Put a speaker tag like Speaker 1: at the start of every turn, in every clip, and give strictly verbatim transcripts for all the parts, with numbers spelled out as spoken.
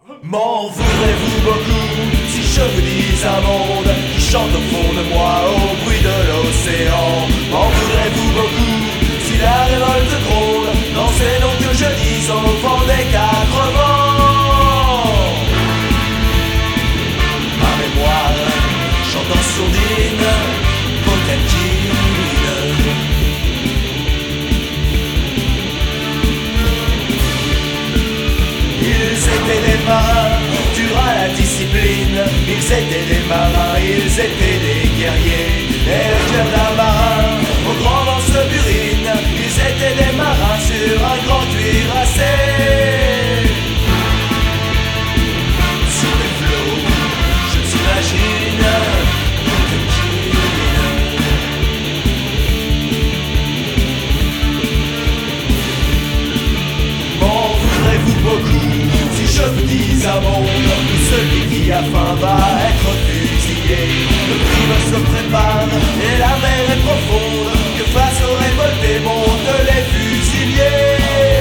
Speaker 1: M'en voudrez-vous beaucoup si je vous dis un monde qui chante au fond de moi au bruit de l'océan? M'en voudrez-vous beaucoup si la révolte gronde dans ces noms que je dis au vent des quatre vents? Ma mémoire chante en sourdine Potemkin. Ils étaient des marins, durs à la discipline. Ils étaient des marins, ils étaient des guerriers. Et le cœur d'un marin, au grand vent se burine. Ils étaient des marins sur un grand cuirassé. Sur les flots, je t'imagine Potemkin. M'en voudrez-vous beaucoup si je vous dis un monde où celui qui a faim va être fusillé? Le crime se prépare et la mer est profonde, que face aux révoltés montent les fusiliers.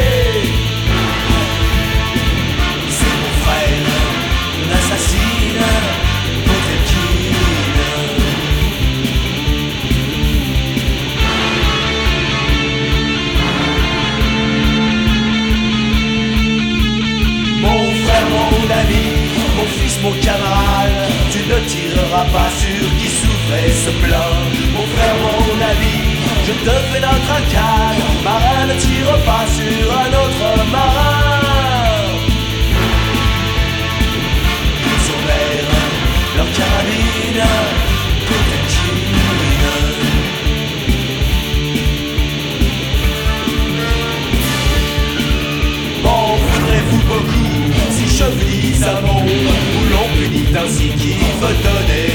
Speaker 1: C'est mon frère, on assassine Potemkin. Mon frère, mon ami, mon fils, mon camarade, tu ne tireras pas sur qui souffre et se plaint. Mon frère, mon ami, je te fais notre incade. Marin, ne tire pas sur un autre marin. Ils ont l'air, leur carabine, Potemkin. M'en voudrez-vous beaucoup si je vous dis un monde où l'on punit ainsi qui veut donner